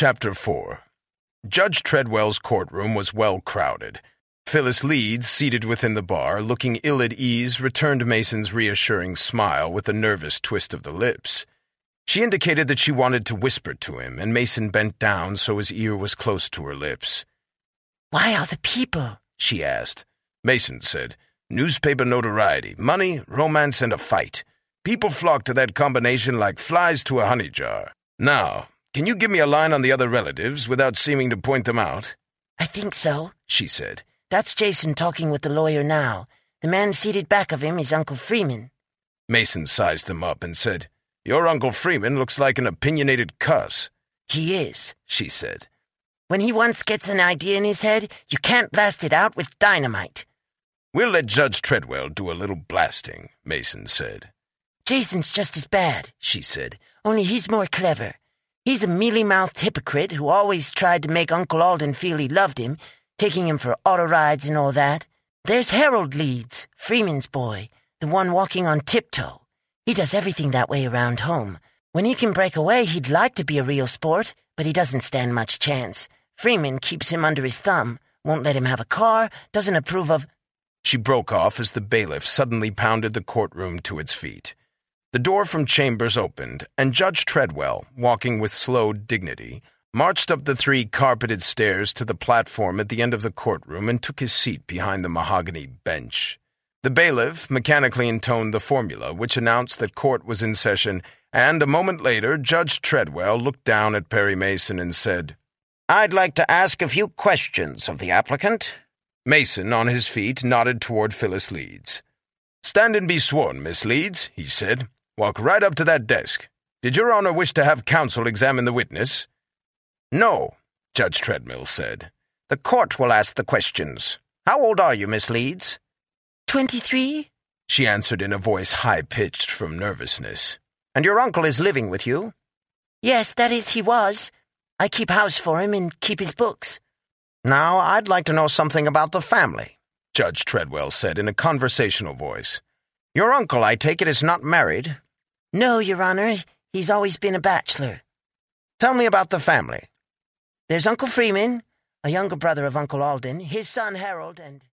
Chapter 4. Judge Treadwell's courtroom was well crowded. Phyllis Leeds, seated within the bar, looking ill at ease, returned Mason's reassuring smile with a nervous twist of the lips. She indicated that she wanted to whisper to him, and Mason bent down so his ear was close to her lips. "Why are the people?" she asked. Mason said, "Newspaper notoriety, money, romance, and a fight. People flock to that combination like flies to a honey jar. Now, can you give me a line on the other relatives without seeming to point them out?" "I think so," she said. "That's Jason talking with the lawyer now. The man seated back of him is Uncle Freeman." Mason sized him up and said, "Your Uncle Freeman looks like an opinionated cuss." "He is," she said. "When he once gets an idea in his head, you can't blast it out with dynamite." "We'll let Judge Treadwell do a little blasting," Mason said. "Jason's just as bad," she said, "only he's more clever. He's a mealy-mouthed hypocrite who always tried to make Uncle Alden feel he loved him, taking him for auto rides and all that. There's Harold Leeds, Freeman's boy, the one walking on tiptoe. He does everything that way around home. When he can break away, he'd like to be a real sport, but he doesn't stand much chance. Freeman keeps him under his thumb, won't let him have a car, doesn't approve of—" She broke off as the bailiff suddenly pounded the courtroom to its feet. The door from chambers opened, and Judge Treadwell, walking with slow dignity, marched up the 3 carpeted stairs to the platform at the end of the courtroom and took his seat behind the mahogany bench. The bailiff mechanically intoned the formula, which announced that court was in session, and a moment later Judge Treadwell looked down at Perry Mason and said, "I'd like to ask a few questions of the applicant." Mason, on his feet, nodded toward Phyllis Leeds. "Stand and be sworn, Miss Leeds," he said. "Walk right up to that desk. Did Your Honor wish to have counsel examine the witness?" "No," Judge Treadwell said. "The court will ask the questions. How old are you, Miss Leeds?" 23? She answered in a voice high-pitched from nervousness. "And your uncle is living with you?" "Yes, that is, he was. I keep house for him and keep his books." "Now, I'd like to know something about the family," Judge Treadwell said in a conversational voice. "Your uncle, I take it, is not married?" "No, Your Honor. He's always been a bachelor." "Tell me about the family." "There's Uncle Freeman, a younger brother of Uncle Alden, his son Harold, and—"